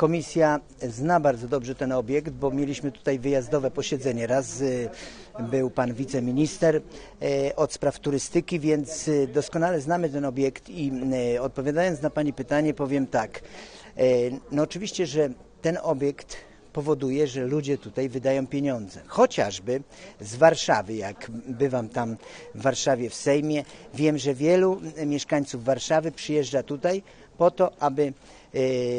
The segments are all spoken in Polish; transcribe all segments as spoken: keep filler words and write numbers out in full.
Komisja zna bardzo dobrze ten obiekt, bo mieliśmy tutaj wyjazdowe posiedzenie. Raz był pan wiceminister od spraw turystyki, więc doskonale znamy ten obiekt i odpowiadając na pani pytanie powiem tak. No oczywiście, że ten obiekt powoduje, że ludzie tutaj wydają pieniądze. Chociażby z Warszawy, jak bywam tam w Warszawie w Sejmie, wiem, że wielu mieszkańców Warszawy przyjeżdża tutaj po to, aby e,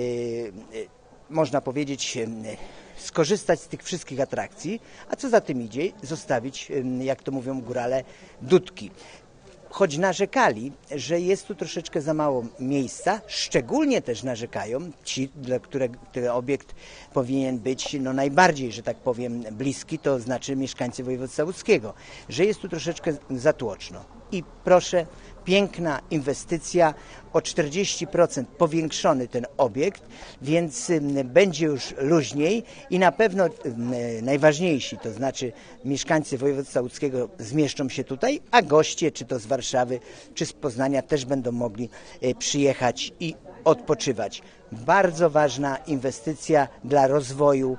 można powiedzieć skorzystać z tych wszystkich atrakcji, a co za tym idzie, zostawić, jak to mówią górale, dudki. Choć narzekali, że jest tu troszeczkę za mało miejsca, szczególnie też narzekają ci, dla których ten obiekt powinien być no najbardziej, że tak powiem, bliski, to znaczy mieszkańcy województwa łódzkiego, że jest tu troszeczkę za tłoczno. I proszę, piękna inwestycja, o czterdzieści procent powiększony ten obiekt, więc będzie już luźniej i na pewno najważniejsi, to znaczy mieszkańcy województwa łódzkiego zmieszczą się tutaj, a goście, czy to z Warszawy, czy z Poznania też będą mogli przyjechać i odpoczywać. Bardzo ważna inwestycja dla rozwoju,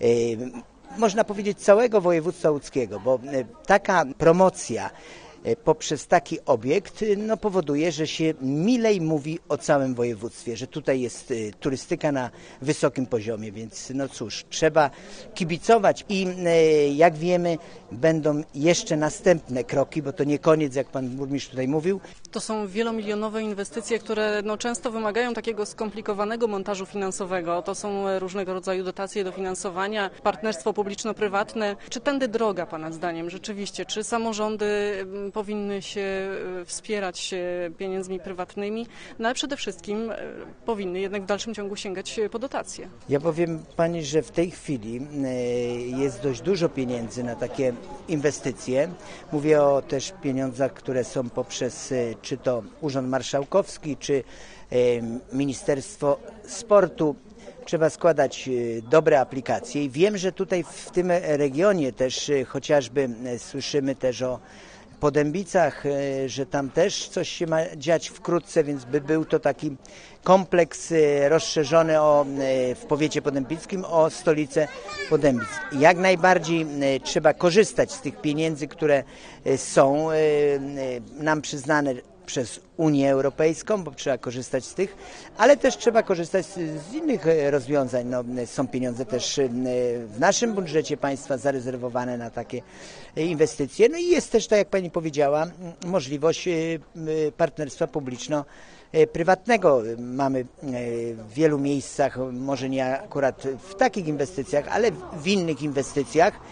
można powiedzieć, całego województwa łódzkiego, bo taka promocja poprzez taki obiekt no, powoduje, że się milej mówi o całym województwie, że tutaj jest turystyka na wysokim poziomie, więc no cóż, trzeba kibicować i jak wiemy będą jeszcze następne kroki, bo to nie koniec, jak pan burmistrz tutaj mówił. To są wielomilionowe inwestycje, które no, często wymagają takiego skomplikowanego montażu finansowego. To są różnego rodzaju dotacje, dofinansowania, partnerstwo publiczno-prywatne. Czy tędy droga pana zdaniem rzeczywiście? Czy samorządy powinny się wspierać pieniędzmi prywatnymi, no ale przede wszystkim powinny jednak w dalszym ciągu sięgać po dotacje? Ja powiem pani, że w tej chwili jest dość dużo pieniędzy na takie inwestycje. Mówię o też pieniądzach, które są poprzez czy to Urząd Marszałkowski, czy Ministerstwo Sportu. Trzeba składać dobre aplikacje i wiem, że tutaj w tym regionie też chociażby słyszymy też o Podębicach, że tam też coś się ma dziać wkrótce, więc by był to taki kompleks rozszerzony o, w powiecie podębickim o stolicę Podębic. Jak najbardziej trzeba korzystać z tych pieniędzy, które są nam przyznane przez Unię Europejską, bo trzeba korzystać z tych, ale też trzeba korzystać z, z innych rozwiązań. No, są pieniądze też w naszym budżecie państwa zarezerwowane na takie inwestycje. No i jest też, tak jak pani powiedziała, możliwość partnerstwa publiczno-prywatnego. Mamy w wielu miejscach, może nie akurat w takich inwestycjach, ale w innych inwestycjach,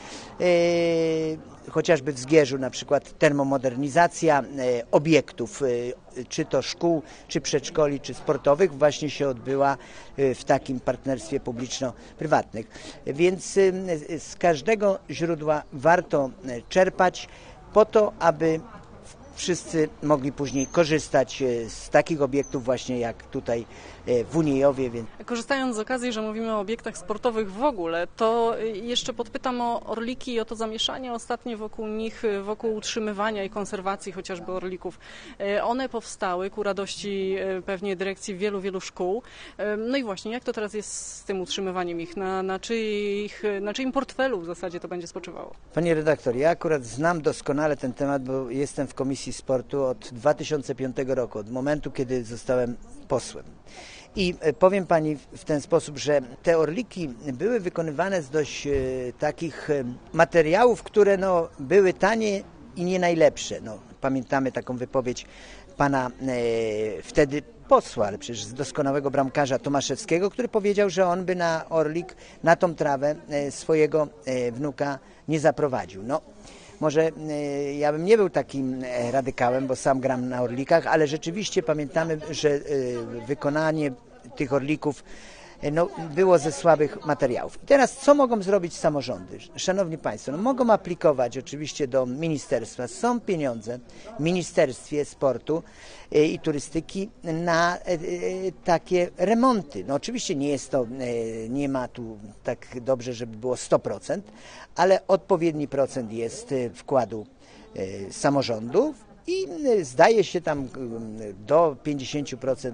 chociażby w Zgierzu na przykład termomodernizacja obiektów, czy to szkół, czy przedszkoli, czy sportowych właśnie się odbyła w takim partnerstwie publiczno-prywatnych. Więc z każdego źródła warto czerpać po to, aby wszyscy mogli później korzystać z takich obiektów właśnie jak tutaj w Uniejowie. Korzystając z okazji, że mówimy o obiektach sportowych w ogóle, to jeszcze podpytam o orliki i o to zamieszanie ostatnie wokół nich, wokół utrzymywania i konserwacji chociażby orlików. One powstały ku radości pewnie dyrekcji wielu, wielu szkół. No i właśnie, jak to teraz jest z tym utrzymywaniem ich? Na, na, czyich, na czyim portfelu w zasadzie to będzie spoczywało? Pani redaktor, ja akurat znam doskonale ten temat, bo jestem w Komisji Sportu od dwa tysiące piątego roku, od momentu, kiedy zostałem posłem. I powiem pani w ten sposób, że te orliki były wykonywane z dość e, takich e, materiałów, które no, były tanie i nie najlepsze. No, pamiętamy taką wypowiedź pana e, wtedy posła, ale przecież z doskonałego bramkarza Tomaszewskiego, który powiedział, że on by na orlik, na tą trawę e, swojego e, wnuka nie zaprowadził. No, może ja bym nie był takim radykałem, bo sam gram na orlikach, ale rzeczywiście pamiętamy, że wykonanie tych orlików no, było ze słabych materiałów. I teraz co mogą zrobić samorządy? Szanowni Państwo, no, mogą aplikować oczywiście do ministerstwa. Są pieniądze w Ministerstwie Sportu i Turystyki na takie remonty. No, oczywiście nie jest to, nie ma tu tak dobrze, żeby było sto procent, ale odpowiedni procent jest wkładu samorządów i zdaje się tam do pięćdziesiąt procent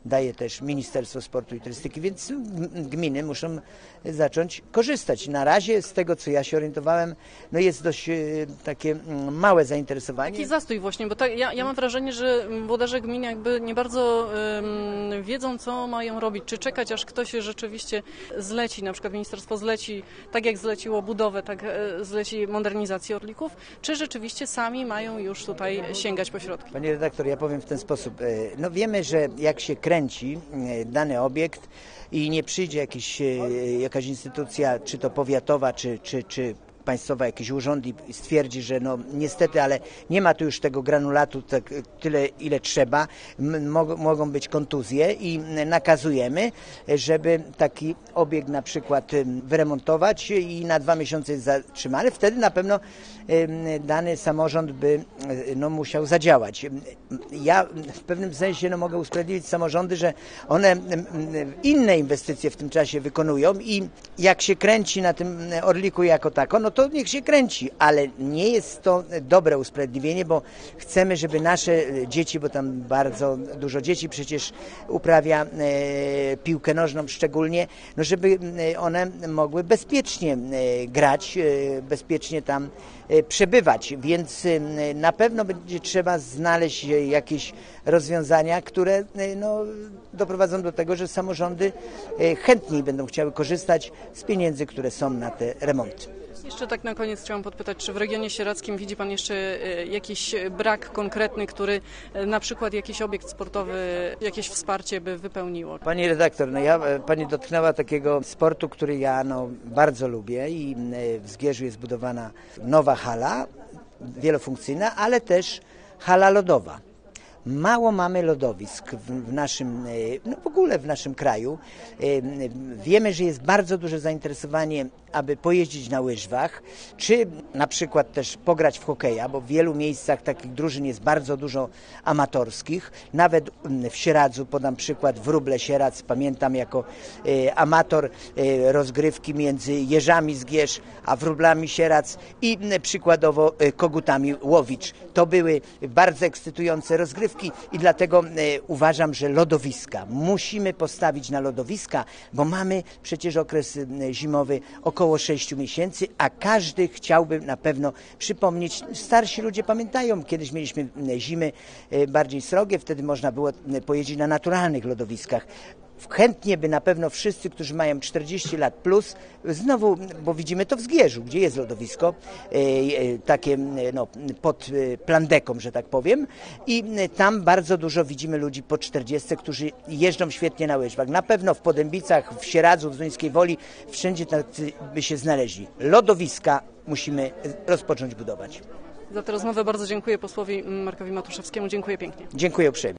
daje też Ministerstwo Sportu i Turystyki, więc gminy muszą zacząć korzystać. Na razie z tego, co ja się orientowałem, no jest dość takie małe zainteresowanie. Taki zastój właśnie, bo tak, ja, ja mam wrażenie, że włodarze gmin jakby nie bardzo um, wiedzą, co mają robić. Czy czekać, aż ktoś rzeczywiście zleci, na przykład ministerstwo zleci, tak jak zleciło budowę, tak zleci modernizację Orlików, czy rzeczywiście sami mają już tutaj sięgać po środki? Panie redaktor, ja powiem w ten sposób. No wiemy, że jak się kręci dany obiekt i nie przyjdzie jakiś, jakaś instytucja, czy to powiatowa, czy, czy, czy państwowa, jakiś urząd i stwierdzi, że no niestety, ale nie ma tu już tego granulatu tak, tyle, ile trzeba, Mog, mogą być kontuzje i nakazujemy, żeby taki obiekt na przykład wyremontować i na dwa miesiące zatrzymany. Wtedy na pewno dany samorząd by no, musiał zadziałać. Ja w pewnym sensie no, mogę usprawiedliwić samorządy, że one inne inwestycje w tym czasie wykonują i jak się kręci na tym Orliku jako tako, no to niech się kręci, ale nie jest to dobre usprawiedliwienie, bo chcemy, żeby nasze dzieci, bo tam bardzo dużo dzieci przecież uprawia e, piłkę nożną szczególnie, no żeby one mogły bezpiecznie e, grać, e, bezpiecznie tam e, przebywać, więc e, na pewno będzie trzeba znaleźć jakieś rozwiązania, które e, no, doprowadzą do tego, że samorządy e, chętniej będą chciały korzystać z pieniędzy, które są na te remonty. Jeszcze tak na koniec chciałam podpytać, czy w regionie sieradzkim widzi Pan jeszcze jakiś brak konkretny, który na przykład jakiś obiekt sportowy, jakieś wsparcie by wypełniło? Pani redaktor, no ja, Pani dotknęła takiego sportu, który ja no, bardzo lubię i w Zgierzu jest budowana nowa hala wielofunkcyjna, ale też hala lodowa. Mało mamy lodowisk w naszym, no w ogóle w naszym kraju. Wiemy, że jest bardzo duże zainteresowanie, aby pojeździć na łyżwach, czy na przykład też pograć w hokeja, bo w wielu miejscach takich drużyn jest bardzo dużo amatorskich. Nawet w Sieradzu, podam przykład, Wróble Sieradz, pamiętam jako amator rozgrywki między Jeżami Zgierz, a Wróblami Sieradz i przykładowo Kogutami Łowicz. To były bardzo ekscytujące rozgrywki i dlatego uważam, że lodowiska. Musimy postawić na lodowiska, bo mamy przecież okres zimowy około sześciu miesięcy, a każdy chciałby na pewno przypomnieć. Starsi ludzie pamiętają, kiedyś mieliśmy zimy bardziej srogie, wtedy można było pojeździć na naturalnych lodowiskach. Chętnie by na pewno wszyscy, którzy mają czterdzieści lat plus, znowu, bo widzimy to w Zgierzu, gdzie jest lodowisko, takie no, pod plandeką, że tak powiem, i tam bardzo dużo widzimy ludzi po czterdziestce, którzy jeżdżą świetnie na łyżwach. Na pewno w Podębicach, w Sieradzu, w Zduńskiej Woli, wszędzie tacy by się znaleźli. Lodowiska musimy rozpocząć budować. Za tę rozmowę bardzo dziękuję posłowi Markowi Matuszewskiemu. Dziękuję pięknie. Dziękuję uprzejmie.